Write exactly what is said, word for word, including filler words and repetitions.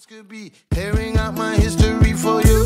Could be airing out my history for you.